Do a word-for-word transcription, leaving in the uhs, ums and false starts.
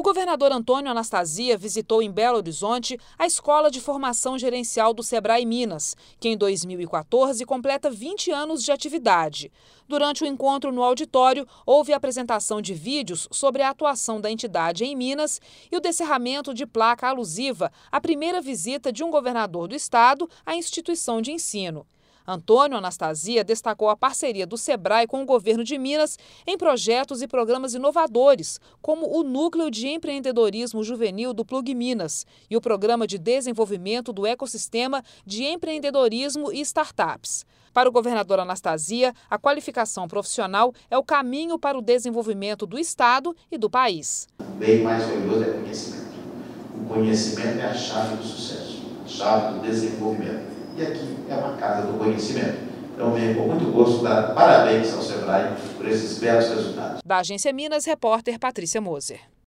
governador Antônio Anastasia visitou em Belo Horizonte a Escola de Formação Gerencial do Sebrae Minas, que em dois mil e quatorze completa vinte anos de atividade. Durante o encontro no auditório, houve a apresentação de vídeos sobre a atuação da entidade em Minas e o descerramento de placa alusiva à primeira visita de um governador do estado à instituição de ensino. Antônio Anastasia destacou a parceria do Sebrae com o governo de Minas em projetos e programas inovadores, como o Núcleo de Empreendedorismo Juvenil do Plug Minas e o Programa de Desenvolvimento do Ecossistema de Empreendedorismo e Startups. Para o governador Anastasia, a qualificação profissional é o caminho para o desenvolvimento do estado e do país. O bem mais valioso é conhecimento. O conhecimento é a chave do sucesso, a chave do desenvolvimento. E aqui é uma casa do conhecimento. Então, venho com muito gosto dar parabéns ao Sebrae por esses belos resultados. Da Agência Minas, repórter Patrícia Moser.